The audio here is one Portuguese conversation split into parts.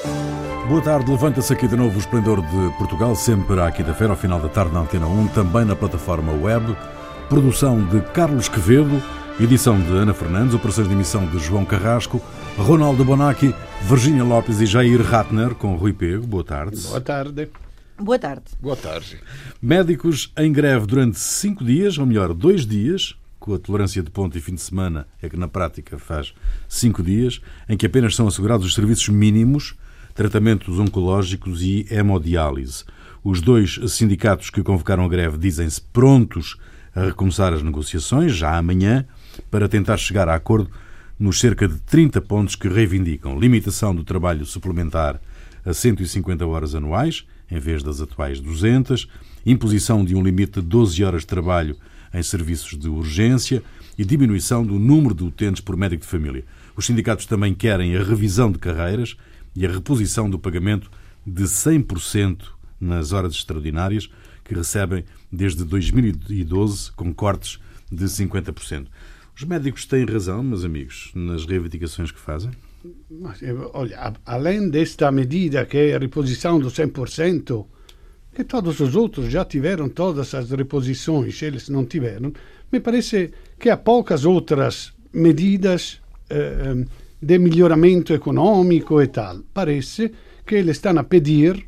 Boa tarde, levanta-se aqui de novo o Esplendor de Portugal, sempre à quinta-feira, ao final da tarde na Antena 1, também na plataforma web. Produção de Carlos Quevedo, edição de Ana Fernandes, operações de emissão de João Carrasco, Ronaldo Bonacci, Virgínia Lopes e Jair Ratner, com Rui Pego. Boa tarde. Boa tarde. Boa tarde. Boa tarde. Médicos em greve durante 5 dias, ou melhor, 2 dias, com a tolerância de ponto e fim de semana, é que na prática faz 5 dias, em que apenas são assegurados os serviços mínimos, tratamentos oncológicos e hemodiálise. Os dois sindicatos que convocaram a greve dizem-se prontos a recomeçar as negociações, já amanhã, para tentar chegar a acordo nos cerca de 30 pontos que reivindicam: limitação do trabalho suplementar a 150 horas anuais, em vez das atuais 200, imposição de um limite de 12 horas de trabalho em serviços de urgência e diminuição do número de utentes por médico de família. Os sindicatos também querem a revisão de carreiras e a reposição do pagamento de 100% nas horas extraordinárias que recebem desde 2012, com cortes de 50%. Os médicos têm razão, meus amigos, nas reivindicações que fazem? Mas, olha, além desta medida que é a reposição do 100%, que todos os outros já tiveram todas as reposições, eles não tiveram, me parece que há poucas outras medidas de melhoramento econômico e tal. Parece que eles estão a pedir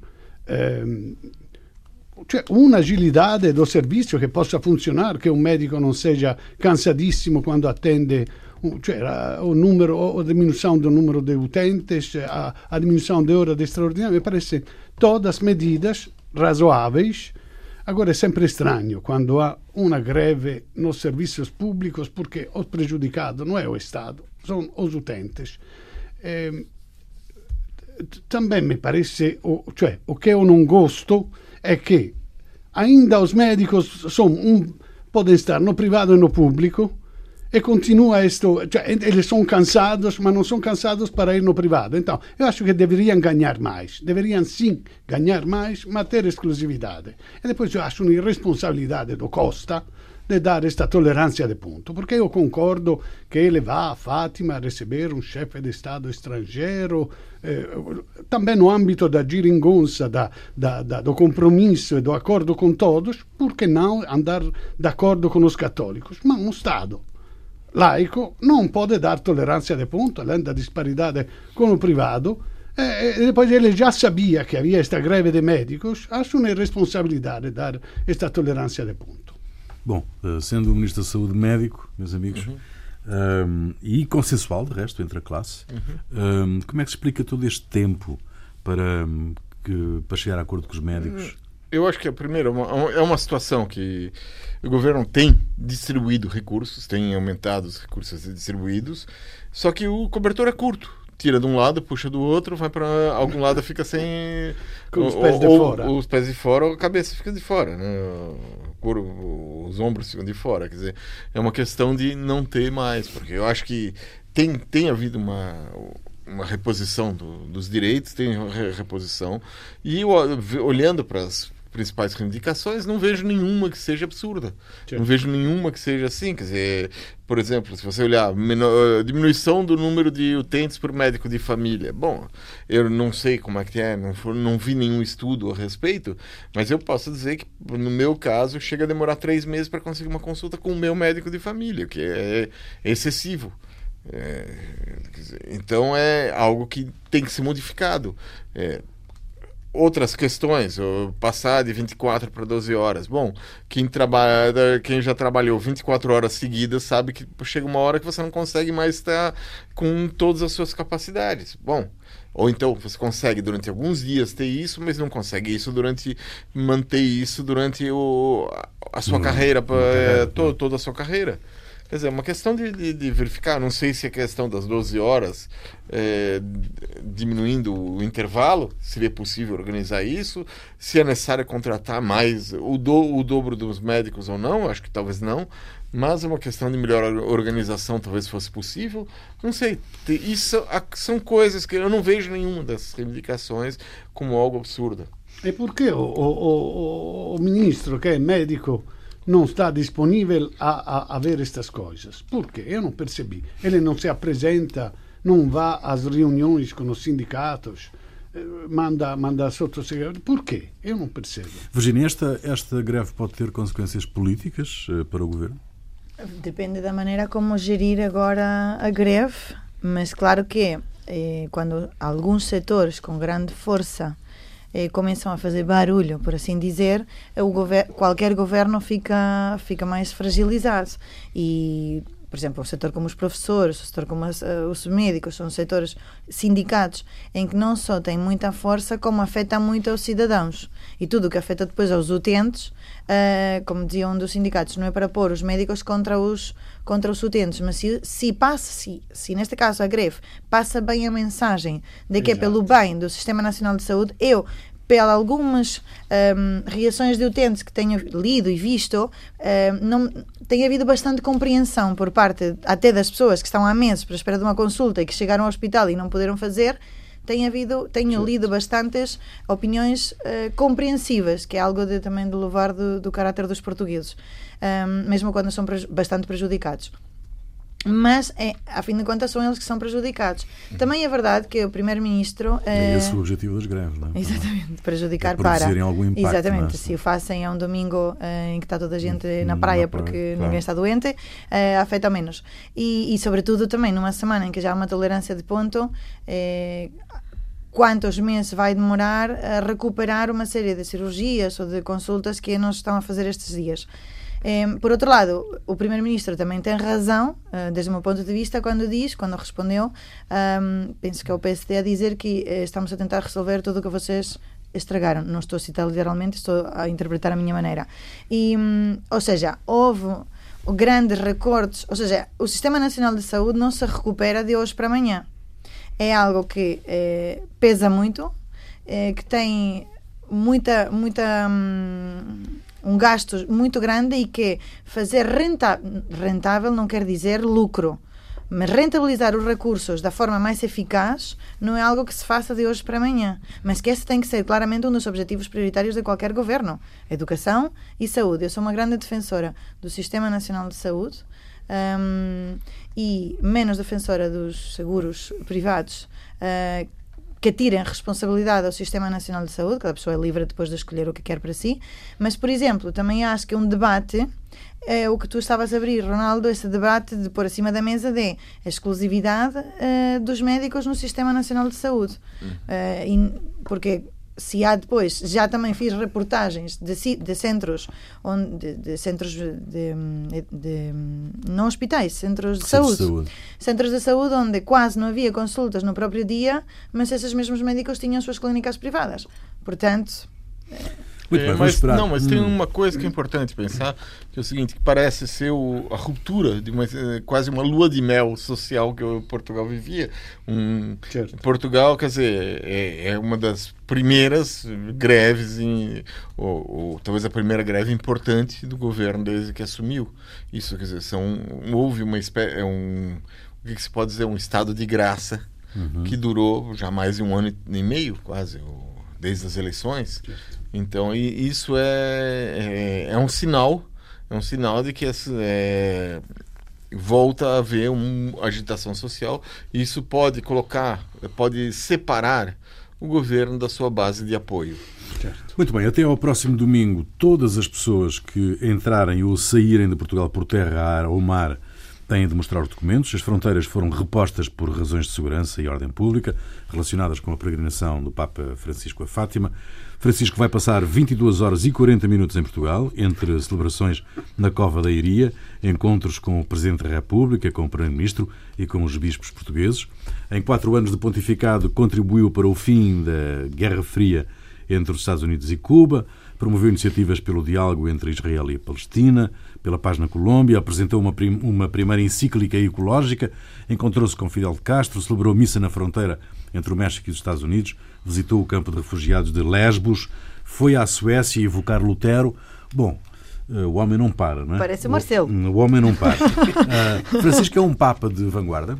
uma agilidade do serviço que possa funcionar, que um médico não seja cansadíssimo quando atende, a diminuição do número de utentes, a diminuição de horas de extraordinário. Me parece todas medidas razoáveis. Agora é sempre estranho quando há uma greve nos serviços públicos, porque o prejudicado não é o Estado, são os utentes. Também me parece, o que eu não gosto é que ainda os médicos podem estar no privado e no público e continua isto, eles são cansados, mas não são cansados para ir no privado. Então, eu acho que deveriam ganhar mais. Deveriam sim ganhar mais, mas ter exclusividade. E depois eu acho uma irresponsabilidade do Costa de dar esta tolerância de ponto, porque eu concordo que ele vá a Fátima a receber um chefe de Estado estrangeiro, também no âmbito da geringonça, do compromisso e do acordo com todos, por que não andar de acordo com os católicos? Mas um Estado laico não pode dar tolerância de ponto, além da disparidade com o privado. E depois ele já sabia que havia esta greve de médicos. Acho uma irresponsabilidade dar esta tolerância de ponto. Bom, sendo o Ministro da Saúde médico, meus amigos, e consensual, de resto, entre a classe, como é que se explica todo este tempo para chegar a acordo com os médicos? Eu acho que, primeiro, é uma situação que o governo tem distribuído recursos, tem aumentado os recursos distribuídos, só que o cobertor é curto. Tira de um lado, puxa do outro, vai para algum lado, fica sem... Com os pés de fora. Os pés de fora, a cabeça fica de fora, né? Os ombros ficam de fora. Quer dizer, é uma questão de não ter mais, porque eu acho que tem havido uma reposição dos direitos, tem reposição, e olhando para as principais reivindicações, não vejo nenhuma que seja absurda. Sim. Não vejo nenhuma que seja assim. Quer dizer, por exemplo, se você olhar diminuição do número de utentes por médico de família. Bom, eu não sei como é que é, não vi nenhum estudo a respeito, mas eu posso dizer que, no meu caso, chega a demorar 3 meses para conseguir uma consulta com o meu médico de família, o que é excessivo. Então, é algo que tem que ser modificado. Outras questões, passar de 24 para 12 horas. Bom, quem já trabalhou 24 horas seguidas sabe que chega uma hora que você não consegue mais estar com todas as suas capacidades. Bom, ou então você consegue durante alguns dias ter isso, mas não consegue manter isso durante a sua carreira, toda a sua carreira. Quer dizer, é uma questão de verificar. Não sei se a questão das 12 horas, diminuindo o intervalo, seria possível organizar isso, se é necessário contratar mais o dobro dos médicos ou não, acho que talvez não, mas é uma questão de melhor organização, talvez fosse possível. Não sei, isso são coisas que eu não vejo nenhuma dessas reivindicações como algo absurdo. E por que o ministro, que é médico, não está disponível a ver estas coisas? Por quê? Eu não percebi. Ele não se apresenta, não vai às reuniões com os sindicatos. manda sottosegretario. Porquê? Eu não percebo. Virginia, esta greve pode ter consequências políticas para o governo? Depende da maneira como gerir agora a greve, mas claro que quando alguns setores com grande força começam a fazer barulho, por assim dizer, qualquer governo fica mais fragilizado. E, por exemplo, um setor como os professores, um setor como os médicos, são setores sindicatos em que não só têm muita força, como afeta muito aos cidadãos. E tudo o que afeta depois aos utentes, como dizia um dos sindicatos, não é para pôr os médicos contra os utentes, mas se neste caso a greve passa bem a mensagem de que é pelo bem do Sistema Nacional de Saúde, pelas algumas reações de utentes que tenho lido e visto, não tem havido bastante compreensão por parte até das pessoas que estão há meses para espera de uma consulta e que chegaram ao hospital e não puderam fazer. Tenho lido bastantes opiniões compreensivas, que é algo também de louvar do caráter dos portugueses, mesmo quando são bastante prejudicados. Mas, a fim de contas, são eles que são prejudicados. Também é verdade que o Primeiro-Ministro... É esse o objetivo das greves, não é? Exatamente, prejudicar produzirem algum impacto. Exatamente, se o fazem a um domingo em que está toda a gente na praia porque ninguém está doente, afeta menos. E, sobretudo, também numa semana em que já há uma tolerância de ponto, quantos meses vai demorar a recuperar uma série de cirurgias ou de consultas que não estão a fazer estes dias. Por outro lado, o Primeiro-Ministro também tem razão, desde o meu ponto de vista, quando respondeu, penso que é o PSD, a dizer que estamos a tentar resolver tudo o que vocês estragaram. Não estou a citar literalmente, estou a interpretar a minha maneira. Ou seja, houve grandes recortes, ou seja, o Sistema Nacional de Saúde não se recupera de hoje para amanhã. É algo que pesa muito, que tem um gasto muito grande e que fazer rentável não quer dizer lucro, mas rentabilizar os recursos da forma mais eficaz não é algo que se faça de hoje para amanhã, mas que esse tem que ser claramente um dos objetivos prioritários de qualquer governo: educação e saúde. Eu sou uma grande defensora do Sistema Nacional de Saúde, e menos defensora dos seguros privados, que tirem responsabilidade ao Sistema Nacional de Saúde. Cada pessoa é livre depois de escolher o que quer para si, mas, por exemplo, também acho que um debate é o que tu estavas a abrir, Ronaldo, esse debate de pôr acima da mesa a exclusividade dos médicos no Sistema Nacional de Saúde. Porque se há depois, já também fiz reportagens de centros não hospitais, centros de saúde. Centros de saúde onde quase não havia consultas no próprio dia, mas esses mesmos médicos tinham suas clínicas privadas. Portanto... Mas tem uma coisa que é importante pensar, que é o seguinte, que parece ser a ruptura de quase uma lua de mel social que Portugal vivia. Portugal, quer dizer, é uma das primeiras greves, ou talvez a primeira greve importante do governo desde que assumiu. Isso, quer dizer, houve uma espécie, o que se pode dizer, um estado de graça que durou já mais de 1 ano e meio, quase, desde as eleições. Então, isso é um sinal de que volta a haver uma agitação social. E isso pode separar o governo da sua base de apoio. Muito bem, até ao próximo domingo, todas as pessoas que entrarem ou saírem de Portugal por terra, ar ou mar têm de mostrar os documentos. As fronteiras foram repostas por razões de segurança e ordem pública relacionadas com a peregrinação do Papa Francisco a Fátima. Francisco vai passar 22 horas e 40 minutos em Portugal, entre celebrações na Cova da Iria, encontros com o Presidente da República, com o Primeiro-Ministro e com os bispos portugueses. Em 4 anos de pontificado, contribuiu para o fim da Guerra Fria entre os Estados Unidos e Cuba, promoveu iniciativas pelo diálogo entre Israel e a Palestina, pela paz na Colômbia, apresentou uma primeira encíclica ecológica, encontrou-se com Fidel Castro, celebrou missa na fronteira entre o México e os Estados Unidos, visitou o campo de refugiados de Lesbos, foi à Suécia evocar Lutero. Bom, o homem não para, não é? Parece o Marcelo. O homem não para. Francisco é um Papa de vanguarda?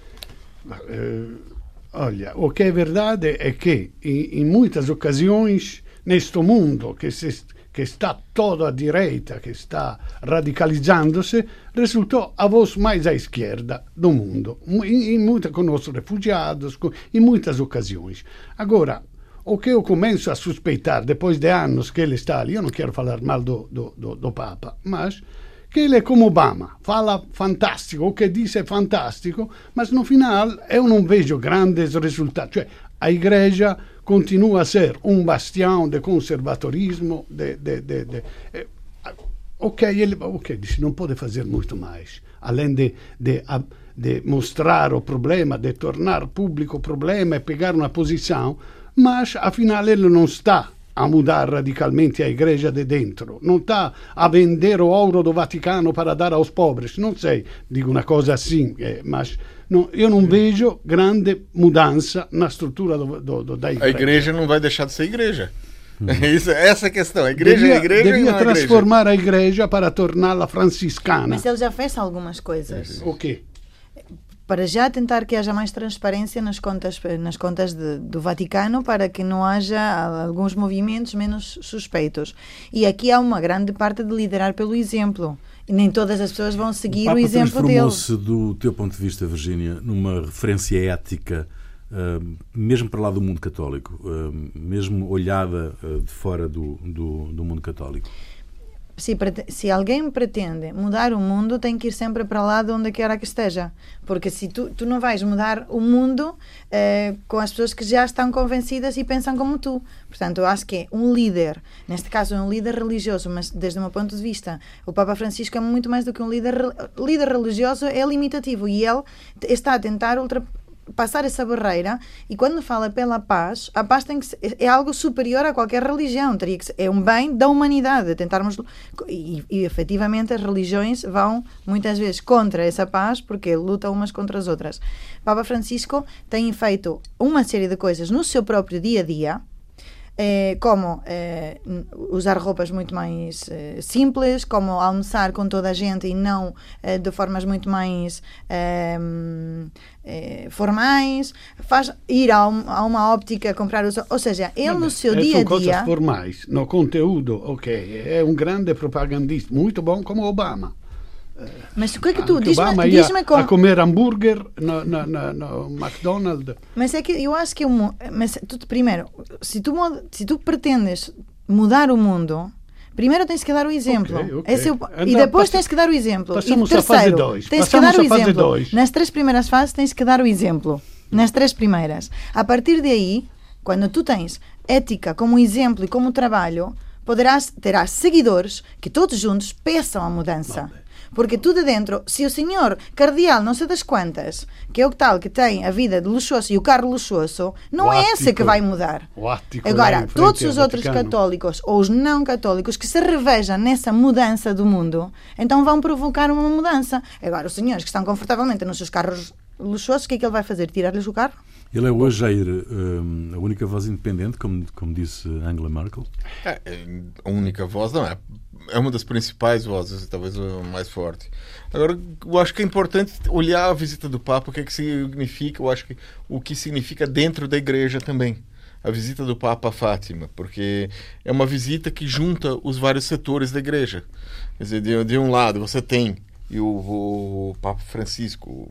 Olha, o que é verdade é que em muitas ocasiões neste mundo que que está toda a direita, que está radicalizando-se, resultou a voz mais à esquerda do mundo, com os refugiados, em muitas ocasiões. Agora, o que eu começo a suspeitar, depois de anos que ele está ali, eu não quero falar mal do Papa, mas que ele é como Obama, fala fantástico, o que diz é fantástico, mas no final eu não vejo grandes resultados. Cioè, a Igreja continua a ser um bastião de conservadorismo, ok, dice, não pode fazer muito mais, além de mostrar o problema, de tornar público o problema e pegar uma posição, mas afinal ele não está a mudar radicalmente a Igreja de dentro, não está a vender o ouro do Vaticano para dar aos pobres, não sei, digo uma coisa assim, mas eu não vejo grande mudança na estrutura da Igreja. A Igreja não vai deixar de ser Igreja. Essa é a questão. A Igreja é a Igreja. Devia transformar a Igreja para torná-la franciscana. Mas ele já fez algumas coisas. O quê? Para já tentar que haja mais transparência nas contas do Vaticano, para que não haja alguns movimentos menos suspeitos. E aqui há uma grande parte de liderar pelo exemplo. E nem todas as pessoas vão seguir o exemplo dele. Transformou-se, do teu ponto de vista, Virgínia, numa referência ética, mesmo para lá do mundo católico, mesmo olhada de fora do mundo católico? Se alguém pretende mudar o mundo, tem que ir sempre para lá de onde quer que esteja, porque se tu não vais mudar o mundo com as pessoas que já estão convencidas e pensam como tu. Portanto, eu acho que é um líder, neste caso é um líder religioso, mas desde o meu ponto de vista o Papa Francisco é muito mais do que um líder religioso, é limitativo, e ele está a tentar passar essa barreira, e quando fala pela paz, a paz é algo superior a qualquer religião, é um bem da humanidade, tentarmos, e efetivamente as religiões vão muitas vezes contra essa paz, porque lutam umas contra as outras. Papa Francisco tem feito uma série de coisas no seu próprio dia a dia, como usar roupas muito mais simples, como almoçar com toda a gente e não de formas muito mais formais, faz ir a uma óptica comprar ou seja, ele no seu dia a dia... São coisas formais, no conteúdo, ok, é um grande propagandista, muito bom como Obama. Mas o que é que tu diz-me a comer hambúrguer no McDonald's? Mas é que eu acho que mas primeiro, se tu pretendes mudar o mundo, primeiro tens que dar o exemplo. Okay. E depois tens que dar o exemplo. Passamos e terceiro, a fase 2. Tens que dar o exemplo. Nas 3 primeiras fases tens que dar o exemplo. Nas 3 primeiras. A partir daí, quando tu tens ética como exemplo e como trabalho, terás seguidores que todos juntos peçam a mudança. Porque tu de dentro, se o senhor cardeal não sei das quantas, que é o tal que tem a vida de luxuoso e o carro luxuoso, não é esse que vai mudar. Agora, todos os outros católicos ou os não católicos que se revejam nessa mudança do mundo, então vão provocar uma mudança. Agora, os senhores que estão confortavelmente nos seus carros luxuosos, o que é que ele vai fazer? Tirar-lhes o carro? Ele é hoje, Jair, a única voz independente, como disse Angela Merkel? A única voz, não é. É uma das principais vozes, talvez a mais forte. Agora, eu acho que é importante olhar a visita do Papa, o que é que significa, eu acho que o que significa dentro da Igreja também. A visita do Papa a Fátima, porque é uma visita que junta os vários setores da Igreja. Quer dizer, de um lado você tem e o Papa Francisco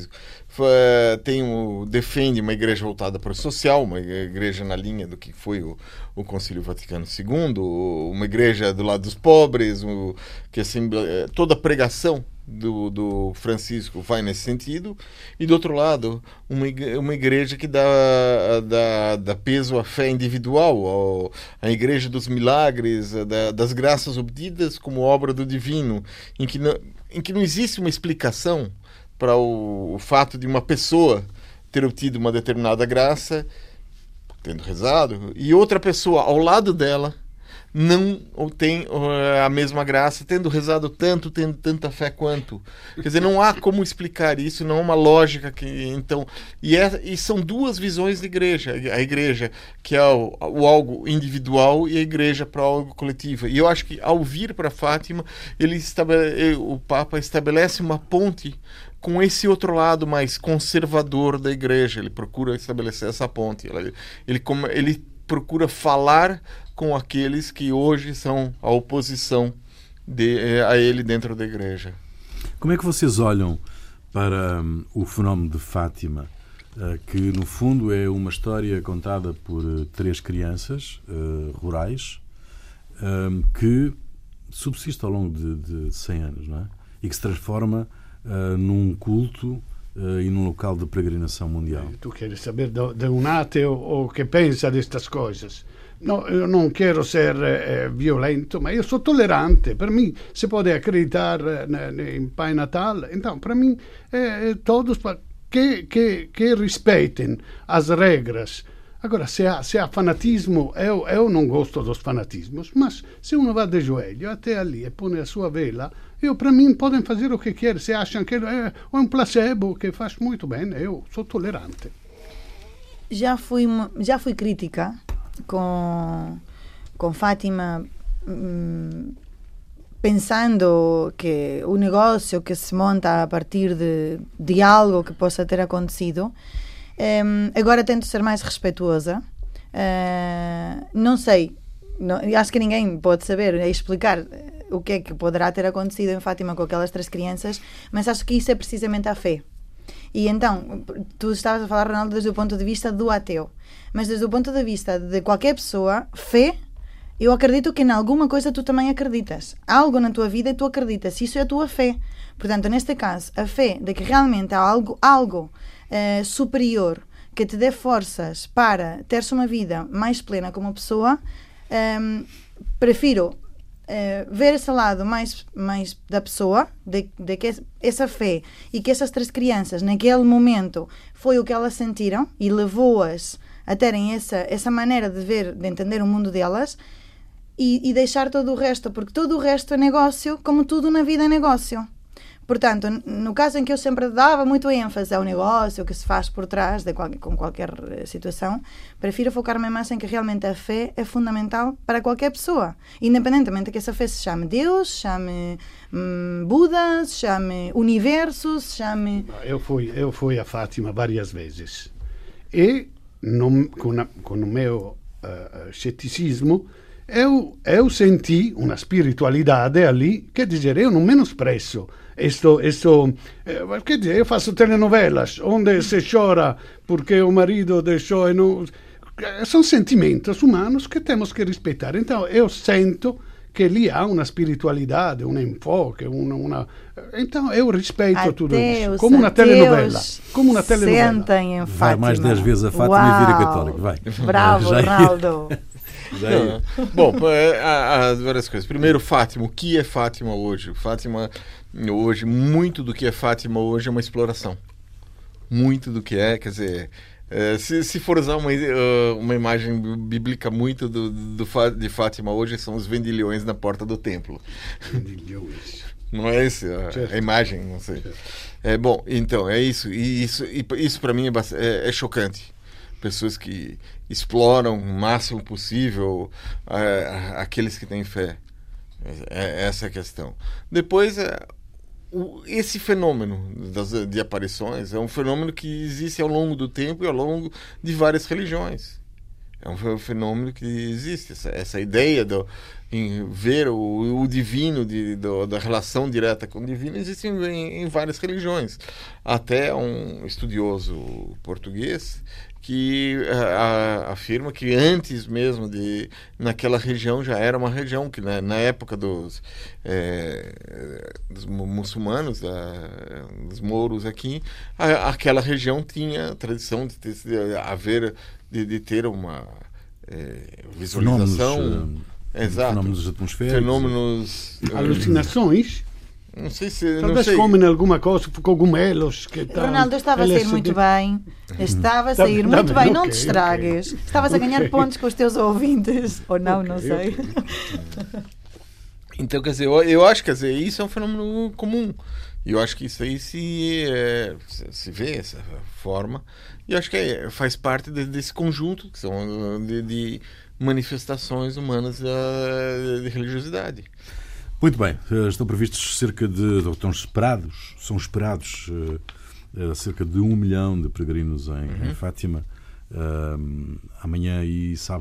defende uma igreja voltada para o social, uma igreja na linha do que foi o Concílio Vaticano II, uma igreja do lado dos pobres, que assim, toda a pregação do Francisco vai nesse sentido, e do outro lado uma igreja que dá peso à fé individual, a igreja dos milagres, das graças obtidas como obra do divino, em que não existe uma explicação para o fato de uma pessoa ter obtido uma determinada graça, tendo rezado, e outra pessoa ao lado dela não tem a mesma graça, tendo rezado tanto, tendo tanta fé quanto. Quer dizer, não há como explicar isso, não há uma lógica que... Então, e são duas visões de igreja. A igreja que é o algo individual e a igreja para algo coletivo. E eu acho que ao vir para Fátima, o Papa estabelece uma ponte com esse outro lado mais conservador da igreja. Ele procura estabelecer essa ponte. Ele procura falar com aqueles que hoje são a oposição a ele dentro da igreja. Como é que vocês olham para o fenómeno de Fátima, que no fundo é uma história contada por 3 crianças rurais que subsiste ao longo de 100 anos, não é? E que se transforma num culto e num local de peregrinação mundial. Tu queres saber de um ateo o que pensa destas coisas? No, eu não quero ser violento, mas eu sou tolerante. Para mim, se pode acreditar em Pai Natal, então, para mim, todos que respeitem as regras. Agora, se há fanatismo, eu não gosto dos fanatismos, mas se uno va de joelho até ali e põe a sua vela, para mim, podem fazer o que querem. Se acham que é um placebo que faz muito bem, eu sou tolerante. Já fui crítica com Fátima, pensando que o negócio que se monta a partir de algo que possa ter acontecido. Agora tento ser mais respeituosa. Não sei, acho que ninguém pode saber explicar o que é que poderá ter acontecido em Fátima com aquelas 3 crianças, mas acho que isso é precisamente a fé. E então, tu estavas a falar, Ronaldo, desde o ponto de vista do ateu, mas desde o ponto de vista de qualquer pessoa, fé, eu acredito que em alguma coisa tu também acreditas. Há algo na tua vida e tu acreditas, isso é a tua fé. Portanto, neste caso, a fé de que realmente há algo superior que te dê forças para teres uma vida mais plena como pessoa, prefiro ver esse lado mais da pessoa, de que essa fé e que essas 3 crianças naquele momento foi o que elas sentiram e levou-as a terem essa maneira de ver, de entender o mundo delas, e deixar todo o resto, porque todo o resto é negócio, como tudo na vida é negócio. Portanto, no caso em que eu sempre dava muito ênfase ao negócio que se faz por trás com qualquer situação, prefiro focar-me mais em que realmente a fé é fundamental para qualquer pessoa, independentemente de que essa fé se chame Deus, se chame Buda, se chame Universo, se chame... Eu fui a Fátima várias vezes e com o meu ceticismo eu senti uma espiritualidade ali, quer dizer, eu não menosprezo. Quer dizer, eu faço telenovelas onde se chora porque o marido deixou. São sentimentos humanos que temos que respeitar. Então, eu sinto que ali há uma espiritualidade, um enfoque, então eu respeito tudo isso. Como uma telenovela. Sentem em Fátima. Vai mais 10 vezes a Fátima e vira católico. Vai. Bravo, Ronaldo. Bom, há várias coisas. Primeiro, Fátima. O que é Fátima hoje? Fátima hoje, muito do que é Fátima hoje é uma exploração. Muito do que quer dizer, se for usar uma imagem bíblica muito de Fátima hoje, são os vendilhões na porta do templo. Vendilhões. Não é isso? A imagem, não sei. Bom, então, é isso. E isso para mim é chocante. Pessoas que exploram o máximo possível aqueles que têm fé. Essa é a questão. Depois, esse fenômeno de aparições é um fenômeno que existe ao longo do tempo e ao longo de várias religiões. É um fenômeno que existe. Essa ideia em ver o divino, da relação direta com o divino, existe em várias religiões. Até um estudioso português que afirma que antes mesmo naquela região já era uma região que na época dos muçulmanos, dos mouros aqui, aquela região tinha a tradição de ter uma visualização, fenômenos atmosféricos, fenômenos, alucinações. Não sei se... Talvez comem alguma coisa, cogumelos. Ronaldo, estava a sair muito bem. Estava a sair muito bem. Não te estragues. Estavas a ganhar pontos com os teus ouvintes. Ou não, não sei. Então, quer dizer, eu acho que isso é um fenômeno comum. E eu acho que isso aí se vê dessa forma. E eu acho que faz parte desse conjunto que são de manifestações humanas de religiosidade. Muito bem, estão previstos são esperados cerca de 1 milhão de peregrinos em Fátima, amanhã e sábado.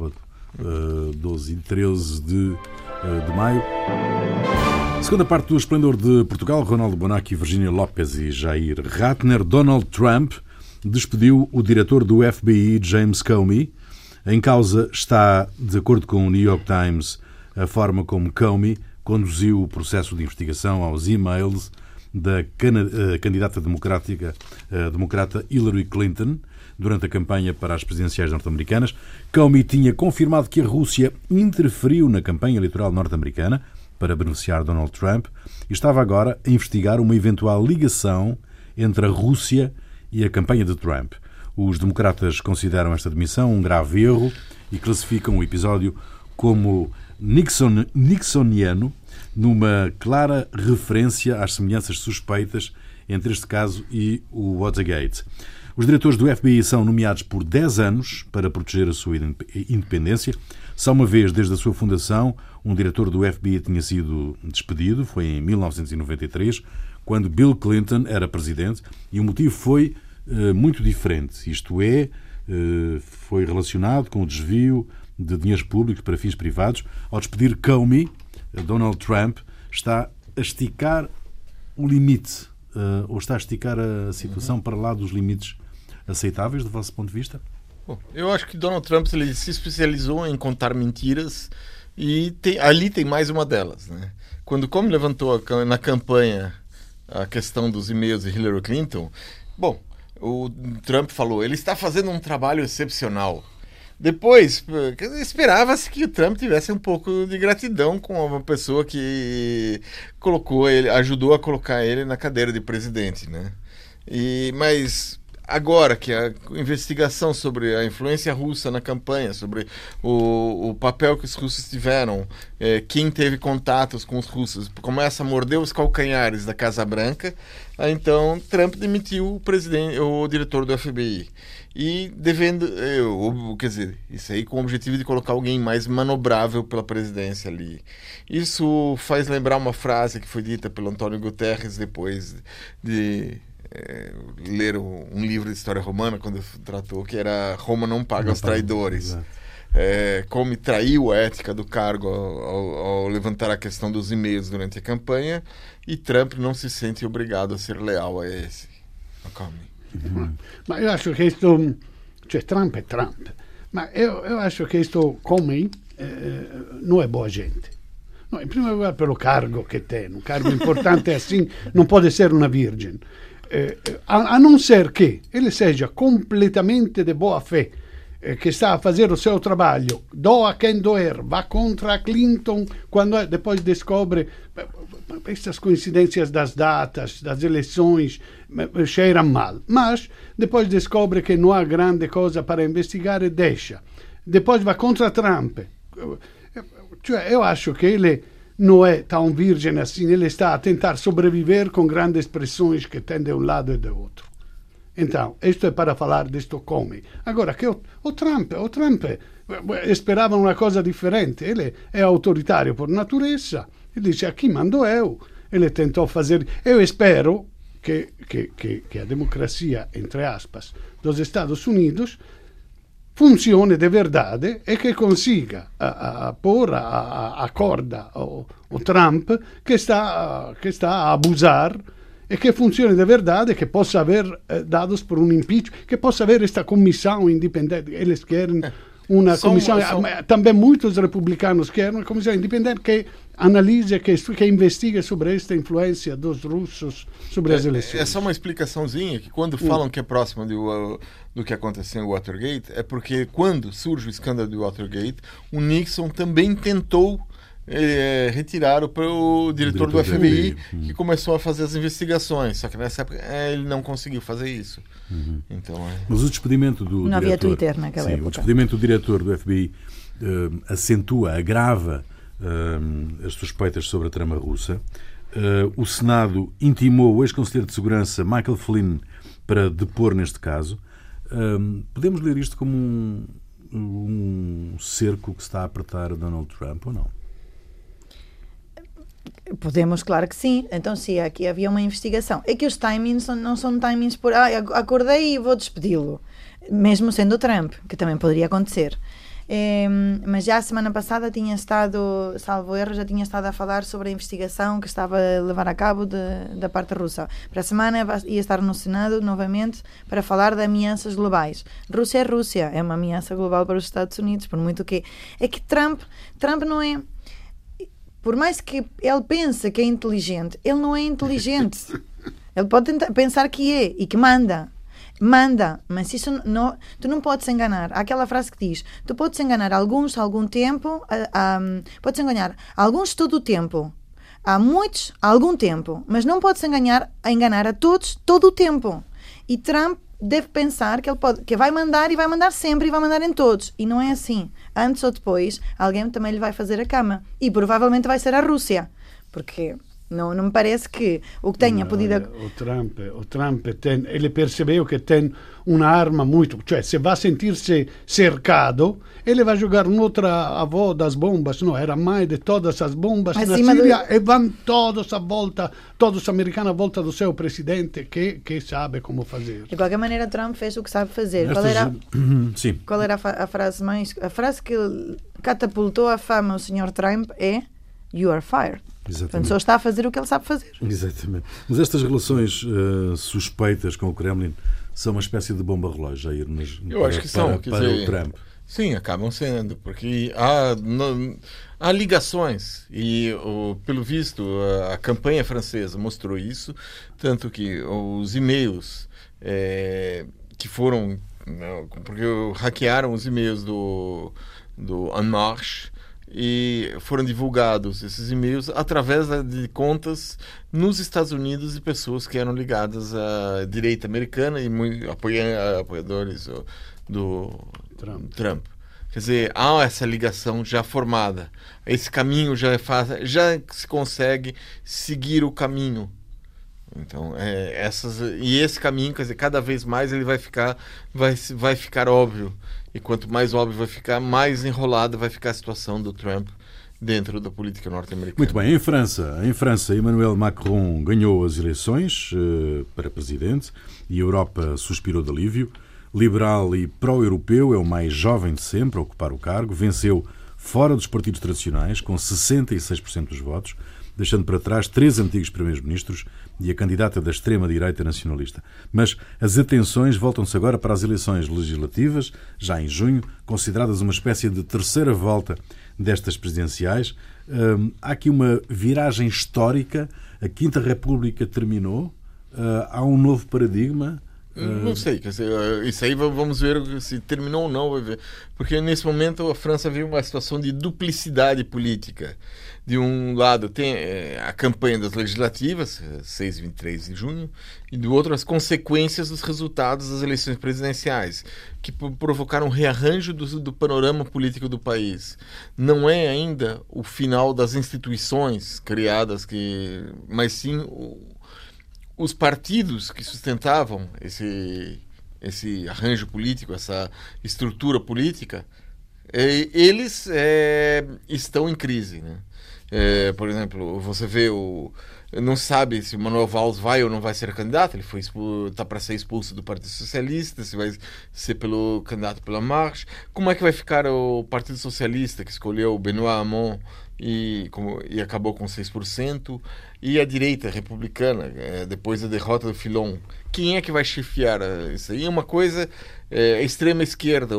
12 e 13 de maio. Segunda parte do Esplendor de Portugal, Ronaldo Bonacci, Virginia Lopes e Jair Ratner. Donald Trump despediu o diretor do FBI, James Comey. Em causa está, de acordo com o New York Times, a forma como Comey conduziu o processo de investigação aos e-mails da candidata democrata Hillary Clinton durante a campanha para as presidenciais norte-americanas. Comey tinha confirmado que a Rússia interferiu na campanha eleitoral norte-americana para beneficiar Donald Trump e estava agora a investigar uma eventual ligação entre a Rússia e a campanha de Trump. Os democratas consideram esta demissão um grave erro e classificam o episódio como nixoniano, numa clara referência às semelhanças suspeitas entre este caso e o Watergate. Os diretores do FBI são nomeados por 10 anos para proteger a sua independência. Só uma vez, desde a sua fundação, um diretor do FBI tinha sido despedido. Foi em 1993, quando Bill Clinton era presidente, e o motivo foi muito diferente. Isto é, foi relacionado com o desvio de dinheiros públicos para fins privados. Ao despedir Comey, Donald Trump está a esticar o limite, ou está a esticar a situação para lá dos limites aceitáveis, do vosso ponto de vista? Bom, eu acho que Donald Trump ele se especializou em contar mentiras e ali tem mais uma delas, né? Quando Comey levantou na campanha a questão dos e-mails de Hillary Clinton, bom, o Trump falou, ele está fazendo um trabalho excepcional. Depois, esperava-se que o Trump tivesse um pouco de gratidão com uma pessoa que ajudou a colocar ele na cadeira de presidente, né? Mas agora que a investigação sobre a influência russa na campanha, sobre o papel que os russos tiveram, quem teve contatos com os russos, começa a morder os calcanhares da Casa Branca, então Trump demitiu o diretor do FBI. E quer dizer, isso aí com o objetivo de colocar alguém mais manobrável pela presidência ali. Isso faz lembrar uma frase que foi dita pelo Antônio Guterres depois de ler um livro de história romana, quando tratou, que era Roma não paga os traidores. Comey traiu a ética do cargo ao levantar a questão dos e-mails durante a campanha, e Trump não se sente obrigado a ser leal a esse. Comey. Ma io acho che questo, cioè Trump è Trump, ma io acho che questo Comey non è boa gente. No, in primo lugar pelo cargo che tem, un cargo importante assim, non può essere una virgem. A non ser che ele seja completamente de boa fé, che sta a fazer o seu trabalho, doa quem doer, va contra Clinton, quando depois descobre estas coincidências das datas, das eleições, cheiram mal. Mas depois descobre que não há grande coisa para investigar e deixa. Depois va contra Trump. Cioè, eu acho que ele não é tão virgem assim, ele está a tentar sobreviver com grandes pressões que tem de um lado e do outro. Então, isto é para falar disto Comey. Agora, que o Trump esperava uma coisa diferente. Ele é autoritário por natureza. Ele dice, aqui mando eu. Ele tentou fazer... Eu espero que a democracia, entre aspas, dos Estados Unidos funcione de verdade e que consiga pôr a corda o Trump que está a abusar, e que funcione de verdade, que possa haver dados por um impeachment, que possa haver esta comissão independente. Eles querem uma comissão, também muitos republicanos querem uma comissão independente que analise, que investigue sobre esta influência dos russos sobre as eleições. É só uma explicaçãozinha, que quando falam que é próximo do que aconteceu em Watergate, é porque quando surge o escândalo de Watergate, o Nixon também tentou retirar o diretor do FBI, que começou a fazer as investigações, só que nessa época ele não conseguiu fazer isso. Então, Mas o despedimento do não diretor, havia Twitter naquela época. O despedimento do diretor do FBI acentua, agrava as suspeitas sobre a trama russa. O Senado intimou o ex-conselheiro de segurança Michael Flynn para depor neste caso. Podemos ler isto como um cerco que está a apertar Donald Trump ou não? Podemos, claro que sim. Então, sim, aqui havia uma investigação. É que os timings não são timings por acordei e vou despedi-lo, mesmo sendo Trump, que também poderia acontecer. Mas já a semana passada tinha estado, salvo erro, já tinha estado a falar sobre a investigação que estava a levar a cabo da parte russa. Para a semana ia estar no Senado novamente para falar de ameaças globais. Rússia é Rússia, é uma ameaça global para os Estados Unidos, por muito que... É que Trump não é... Por mais que ele pense que é inteligente, ele não é inteligente. Ele pode pensar que é e que manda, mas isso não, tu não podes enganar. Há aquela frase que diz: tu podes enganar alguns algum tempo, podes enganar alguns todo o tempo, há muitos algum tempo, mas não podes enganar a todos todo o tempo. E Trump deve pensar que vai mandar e vai mandar sempre e vai mandar em todos. E não é assim. Antes ou depois, alguém também lhe vai fazer a cama. E provavelmente vai ser a Rússia. Porque não me parece que o que tenha podido... O Trump ele percebeu que tem uma arma muito... Cioè, se vai sentir-se cercado, ele vai jogar noutra avó das bombas. Não, era mais de todas as bombas na Síria e vão todos os americanos à volta do seu presidente que sabe como fazer. De qualquer maneira, Trump fez o que sabe fazer. Qual era a frase A frase que catapultou a fama o Sr. Trump é "You are fired". Portanto, só está a fazer o que ele sabe fazer. Exatamente. Mas estas relações suspeitas com o Kremlin são uma espécie de bomba relógio a ir Eu acho que são. Para o Trump. Sim, acabam sendo, porque há ligações e, pelo visto, a campanha francesa mostrou isso, tanto que os e-mails que foram... porque hackearam os e-mails do En Marche, e foram divulgados esses e-mails através de contas nos Estados Unidos de pessoas que eram ligadas à direita americana e apoiadores do Trump. Quer dizer, há essa ligação já formada. Esse caminho já já se consegue seguir o caminho. Então, e esse caminho, quer dizer, cada vez mais ele vai ficar óbvio. E quanto mais óbvio vai ficar, mais enrolada vai ficar a situação do Trump dentro da política norte-americana. Muito bem, em França, Emmanuel Macron ganhou as eleições para presidente e a Europa suspirou de alívio. Liberal e pró-europeu, é o mais jovem de sempre a ocupar o cargo, venceu fora dos partidos tradicionais, com 66% dos votos, deixando para trás 3 antigos primeiros-ministros e a candidata da extrema-direita nacionalista. Mas as atenções voltam-se agora para as eleições legislativas, já em junho, consideradas uma espécie de terceira volta destas presidenciais. Há aqui uma viragem histórica, a Quinta República terminou, há um novo paradigma. Não sei, quer dizer, isso aí vamos ver se terminou ou não, porque nesse momento a França vive uma situação de duplicidade política. De um lado tem a campanha das legislativas, 6 e 23 de junho, e do outro as consequências dos resultados das eleições presidenciais, que provocaram um rearranjo do panorama político do país. Não é ainda o final das instituições criadas, mas sim os partidos que sustentavam esse arranjo político, essa estrutura política, eles estão em crise, né? Por exemplo, você vê não sabe se o Manuel Valls vai ou não vai ser candidato. Ele está para ser expulso do Partido Socialista, se vai ser candidato pela Marche. Como é que vai ficar o Partido Socialista, que escolheu o Benoît Hamon e acabou com 6%, e a direita republicana, depois da derrota do Fillon? Quem é que vai chefiar isso aí? Uma coisa, a extrema esquerda,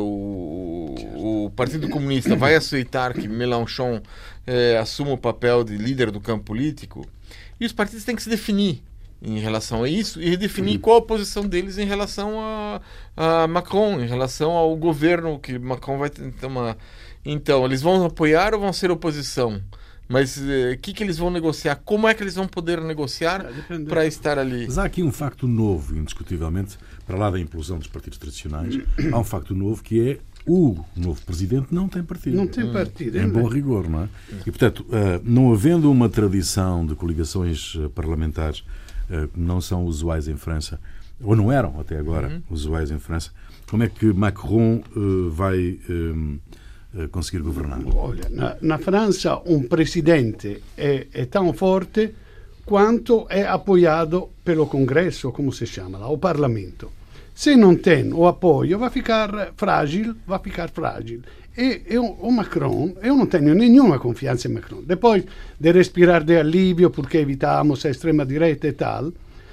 o Partido Comunista vai aceitar que Mélenchon assuma o papel de líder do campo político? E os partidos têm que se definir em relação a isso e definir qual a posição deles em relação a Macron, em relação ao governo que Macron vai tomar. Então, eles vão apoiar ou vão ser oposição? Mas o que eles vão negociar? Como é que eles vão poder negociar para estar ali? Mas há aqui um facto novo, indiscutivelmente, para lá da implosão dos partidos tradicionais, há um facto novo que é o novo presidente não tem partido. Não tem partido. Em bom rigor, não é? E, portanto, não havendo uma tradição de coligações parlamentares que não são usuais em França, ou não eram até agora usuais em França, como é que Macron vai conseguir governar? Olha, na França um presidente é tão forte quanto é apoiado pelo Congresso, como se chama lá, o Parlamento. Se não tem o apoio, vai ficar frágil. o Macron, eu não tenho nenhuma confiança em Macron. Depois de respirar de alívio, porque evitamos a extrema-direita e tal,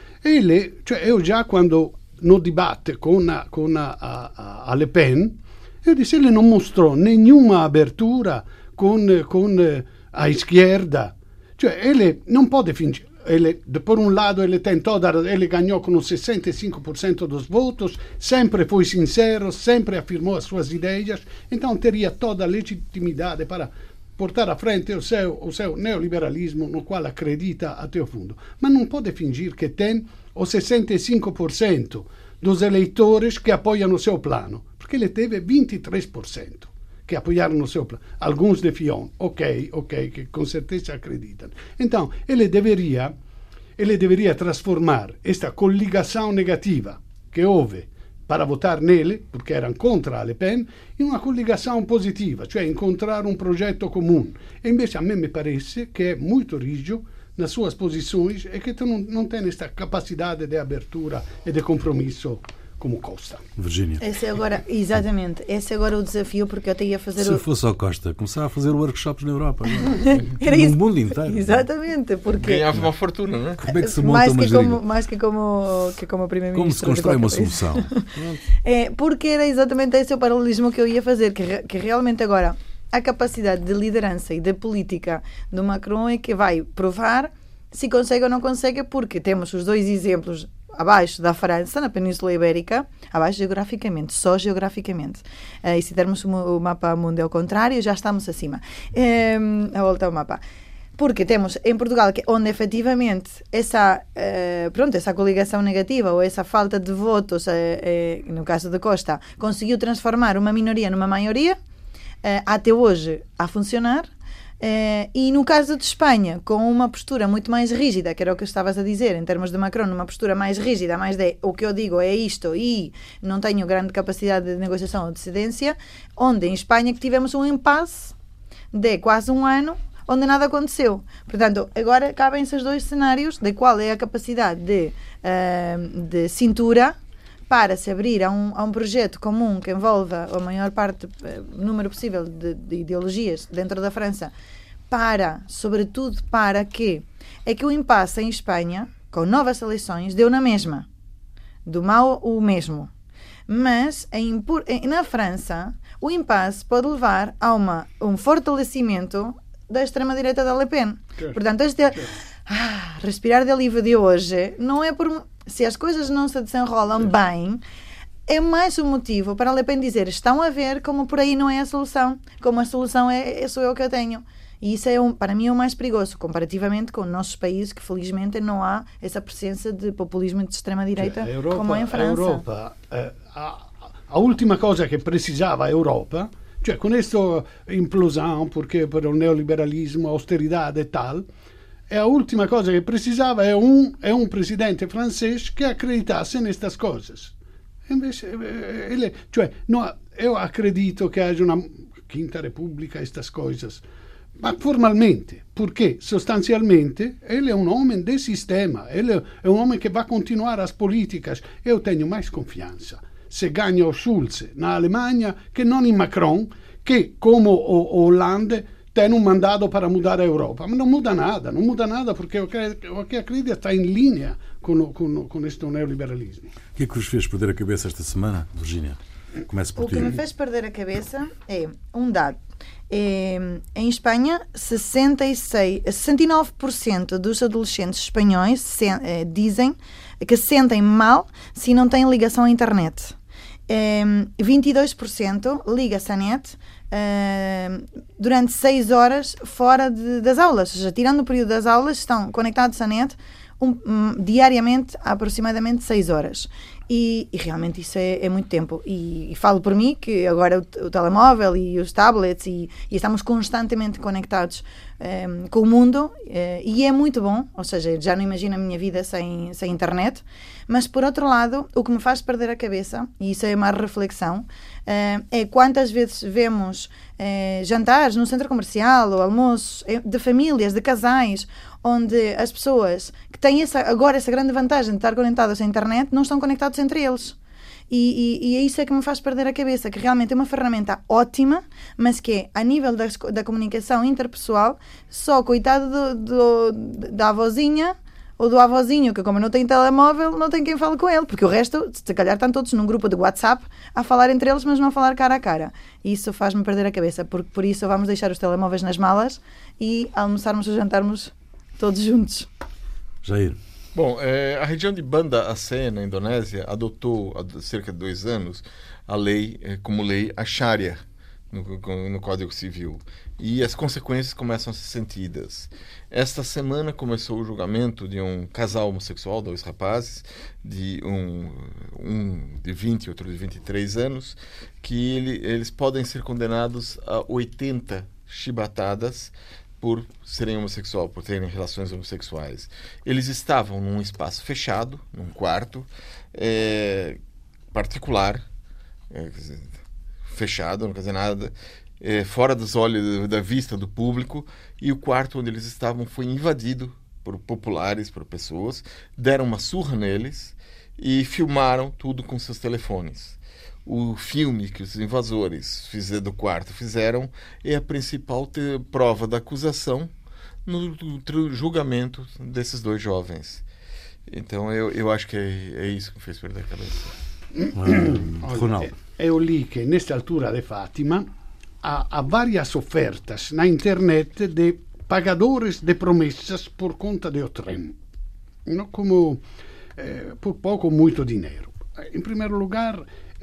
eu já quando no debate com a Le Pen, eu disse, ele não mostrou nenhuma abertura com a esquerda. Cioè, ele não pode fingir. Por um lado, ele ganhou com os 65% dos votos, sempre foi sincero, sempre afirmou as suas ideias, então teria toda a legitimidade para portar à frente o seu neoliberalismo, no qual acredita até o fundo. Mas não pode fingir que tem os 65% dos eleitores que apoiam o seu plano, porque ele teve 23%. Que apoiaram o seu plano. Alguns de Fillon, ok, que com certeza acreditam. Então, ele deveria transformar esta coligação negativa que houve para votar nele, porque eram contra a Le Pen, in una coligação positiva, cioè encontrar um progetto comune. E invece a me parece che è molto rigido nas suas posições e que não tem esta capacidade de abertura e de compromisso como Costa. Virgínia. Esse é agora o desafio, porque eu até ia fazer... Se fosse ao Costa, começava a fazer workshops na Europa. Era isso. No mundo inteiro. Exatamente, porque... Ganhava uma fortuna, não é? Como é que se monta mais que como primeiro-ministro. Como se constrói uma solução. Porque era exatamente esse o paralelismo que eu ia fazer, que realmente agora a capacidade de liderança e de política do Macron é que vai provar se consegue ou não consegue, porque temos os dois exemplos abaixo da França, na Península Ibérica, abaixo geograficamente, só geograficamente. E se dermos o mapa mundo ao contrário, já estamos acima. A volta ao mapa. Porque temos em Portugal, onde efetivamente essa coligação negativa ou essa falta de votos, no caso de Costa, conseguiu transformar uma minoria numa maioria, até hoje a funcionar. E no caso de Espanha, com uma postura muito mais rígida, que era o que estavas a dizer, em termos de Macron, uma postura mais rígida, mais de o que eu digo é isto e não tenho grande capacidade de negociação ou de cedência, onde em Espanha que tivemos um impasse de quase um ano, onde nada aconteceu. Portanto, agora cabem esses dois cenários, de qual é a capacidade de cintura para se abrir a um projeto comum que envolva a maior parte, número possível de ideologias dentro da França, sobretudo para que o impasse em Espanha, com novas eleições, deu na mesma. Do mal o mesmo. Mas na França, o impasse pode levar a um fortalecimento da extrema-direita da Le Pen. Portanto, respirar de alívio de hoje não é por... Se as coisas não se desenrolam bem, é mais um motivo para Le Pen dizer, estão a ver como por aí não é a solução, como a solução sou eu que eu tenho. E isso para mim é o mais perigoso, comparativamente com nossos países, que felizmente não há essa presença de populismo de extrema-direita como é em França. A última coisa que precisava a Europa, cioè con questa implosão, porque per il neoliberalismo, austeridade e tal, e a última cosa che precisava è un presidente francese che acreditasse nestas coisas. Invece, io accredito che haja una quinta repubblica, estas coisas, ma formalmente, perché sostanzialmente ele è un uomo de sistema, ele è un uomo che va a continuare as políticas. Eu tenho mais confiança se ganha o Schulz na Alemanha que non in Macron, che come o Hollande tem um mandato para mudar a Europa. Mas não muda nada, porque o que acredita está em linha com este neoliberalismo. O que é que vos fez perder a cabeça esta semana, Virgínia? Começo por ti. O que me fez perder a cabeça é um dado. Em Espanha, 69% dos adolescentes espanhóis dizem que se sentem mal se não têm ligação à internet. 22% liga-se à net durante 6 horas fora das aulas, ou seja, tirando o período das aulas, estão conectados à net diariamente há aproximadamente 6 horas. E realmente isso é muito tempo. E falo por mim, que agora o telemóvel e os tablets e estamos constantemente conectados com o mundo, e é muito bom, ou seja, já não imagino a minha vida sem internet. Mas por outro lado, o que me faz perder a cabeça, e isso é uma reflexão, é quantas vezes vemos jantares no centro comercial ou almoços de famílias, de casais, onde as pessoas que têm agora essa grande vantagem de estar conectadas à internet não estão conectados entre eles. E é isso é que me faz perder a cabeça, que realmente é uma ferramenta ótima, mas que a nível da comunicação interpessoal, só coitado da avózinha ou do avózinho, que como não tem telemóvel, não tem quem fale com ele, porque o resto, se calhar estão todos num grupo de WhatsApp a falar entre eles, mas não a falar cara a cara. E isso faz-me perder a cabeça, por isso vamos deixar os telemóveis nas malas e almoçarmos ou jantarmos todos juntos. Jair. Bom, a região de Banda Aceh, na Indonésia, adotou há cerca de 2 anos a lei, como lei, a Sharia no Código Civil. E as consequências começam a ser sentidas. Esta semana começou o julgamento de um casal homossexual, 2 rapazes, um de 20 e outro de 23 anos, que eles podem ser condenados a 80 chibatadas por serem homossexuais, por terem relações homossexuais. Eles estavam num espaço fechado, num quarto particular, fechado, não quer dizer nada, fora dos olhos, da vista do público, e o quarto onde eles estavam foi invadido por populares, por pessoas, deram uma surra neles e filmaram tudo com seus telefones. O filme que os invasores do quarto fizeram é a principal prova da acusação no julgamento desses 2 jovens. Então eu acho que é isso que me fez perder a cabeça. Ronaldo. Eu li que nesta altura de Fátima há várias ofertas na internet de pagadores de promessas por conta do trem, não como por pouco ou muito dinheiro. Em primeiro lugar,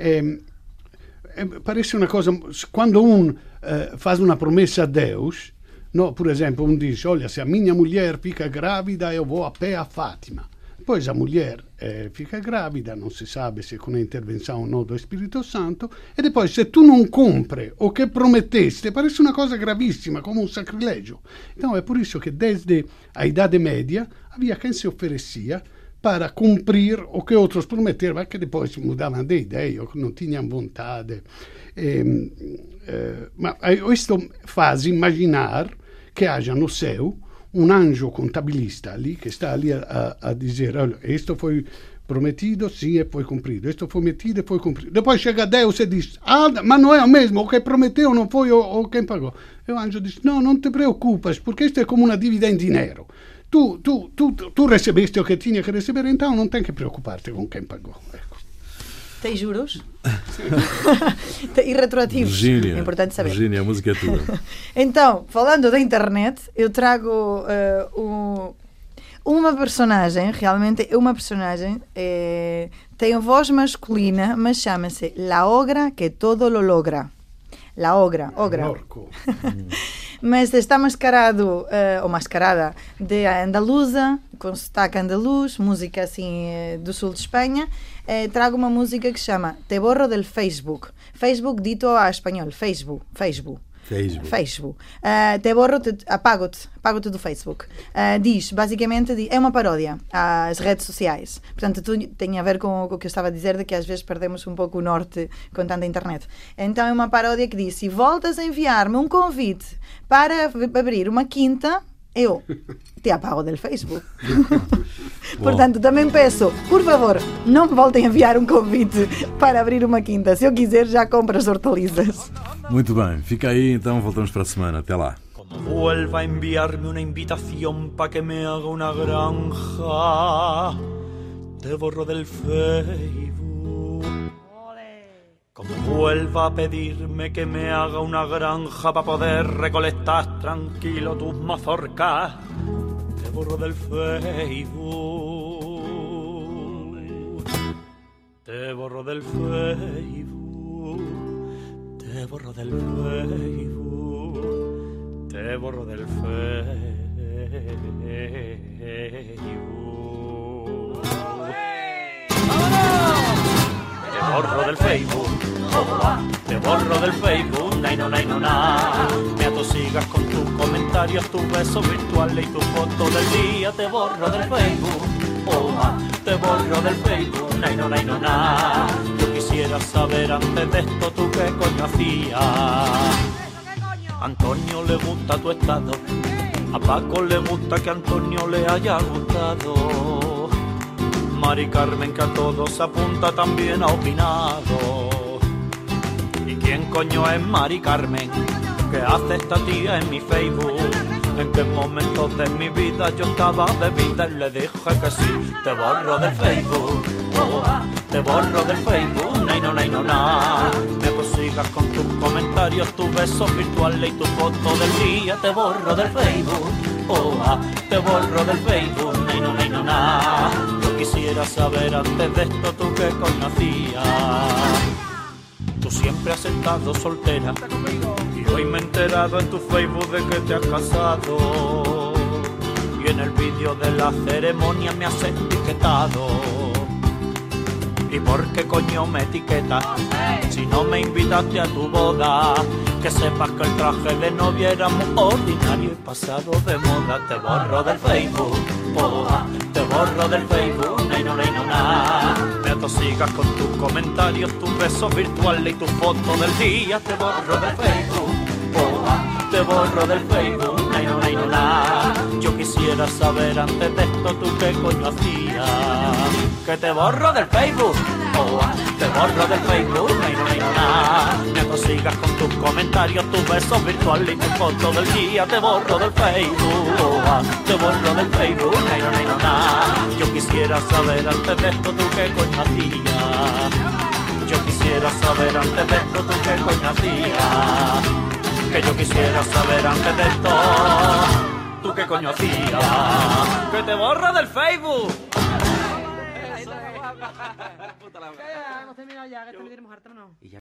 parece uma coisa, quando faz uma promessa a Deus, no, por exemplo, diz, olha, se a minha mulher fica grávida, eu vou a pé a Fátima. Depois a mulher fica grávida, não se sabe se com a intervenção ou não do Espírito Santo, e depois se tu não cumpre o que prometeste, parece uma coisa gravíssima, como um sacrilégio. Então é por isso que desde a Idade Média havia quem se oferecia para cumprir o que outros prometeram, mas que depois mudavam de ideia, ou que não tinham vontade. Mas isto faz imaginar que haja no céu um anjo contabilista ali, que está ali a dizer, olha, isto foi prometido, sim, e foi cumprido. Isto foi metido e foi cumprido. Depois chega Deus e diz, mas não é o mesmo, o que prometeu não foi o quem pagou. E o anjo diz, não te preocupas, porque isto é como uma dívida em dinheiro. Tu recebeste o que tinha que receber, então não tem que preocupar-te com quem pagou. Ecco. Tem juros? E retroativos. Virgínia, é importante saber. Virgínia, a música é tua. Então, falando da internet, eu trago uma personagem, realmente é uma personagem, tem voz masculina, mas chama-se La Ogra que todo lo logra. La Ogra. Mas está mascarado, ou mascarada, de andaluza, com sotaque andaluz, música assim do sul de Espanha. Trago uma música que se chama Te borro del Facebook. Facebook dito a espanhol, Facebook. Te borro, apago-te do Facebook. Basicamente, é uma paródia às redes sociais. Portanto, tem a ver com o que eu estava a dizer, de que às vezes perdemos um pouco o norte com tanta internet. Então é uma paródia que diz, se voltas a enviar-me um convite para abrir uma quinta, eu te apago del Facebook. Portanto, também peço, por favor, não me voltem a enviar um convite para abrir uma quinta. Se eu quiser, já compro as hortalizas. Muito bem, fica aí, então voltamos para a semana. Até lá. Como vuelva a enviarme una invitación pa' que me haga una granja, te borro del Facebook. Como vuelva a pedirme que me haga una granja pa' poder recolectar tranquilo tus mazorcas, te borro del Facebook. Te borro del Facebook. Te borro del Facebook. Te borro del Facebook. Te borro del Facebook. Te borro del Facebook. Nay no, na. Me atosigas con tus comentarios, tus besos virtuales y tus fotos del día. Te borro del Facebook. Te borro del Facebook. Nay no, na. Yo quisiera saber antes de esto tú qué coño hacías. Antonio le gusta tu estado, a Paco le gusta que Antonio le haya gustado. Mari Carmen, que a todos apunta, también ha opinado. ¿Y quién coño es Mari Carmen? ¿Qué hace esta tía en mi Facebook? ¿En qué momentos de mi vida yo estaba bebida y le dije que sí? Te borro del Facebook, oh, te borro del Facebook, nay no, nay no, na. Me consigas con tus comentarios, tus besos virtuales y tu foto del día. Te borro del Facebook, oh, te borro del Facebook, nay no, nay no, na. Yo quisiera saber antes de esto tú qué coño hacías. Tú siempre has estado soltera y hoy me he enterado en tu Facebook de que te has casado. Y en el vídeo de la ceremonia me has etiquetado. ¿Y por qué coño me etiquetas si no me invitaste a tu boda? Que sepas que el traje de novia era muy ordinario y pasado de moda. Te borro del Facebook, oh, te borro del Facebook, nay no, nay no, na. Me atosigas con tus comentarios, tus besos virtuales y tu foto del día. Te borro del Facebook, oh, te borro del Facebook, nay no, nay no, na. Yo quisiera saber antes de esto tú qué coño hacías. Que te borro del Facebook, oh, te borro del Facebook, nay no, nay no, na. Me atosigas con tus comentarios, tus besos virtuales y tu foto del día. Te borro del Facebook, oh, te borro del Facebook, nay no, nay no, na. Yo quisiera saber antes de esto tú qué coño hacías. Yo quisiera saber antes de esto tú qué coño hacías. Que yo quisiera saber antes de esto tú qué coño hacías. Que te borro del Facebook. Hemos terminado ya, que esto le diremos harto, ¿no?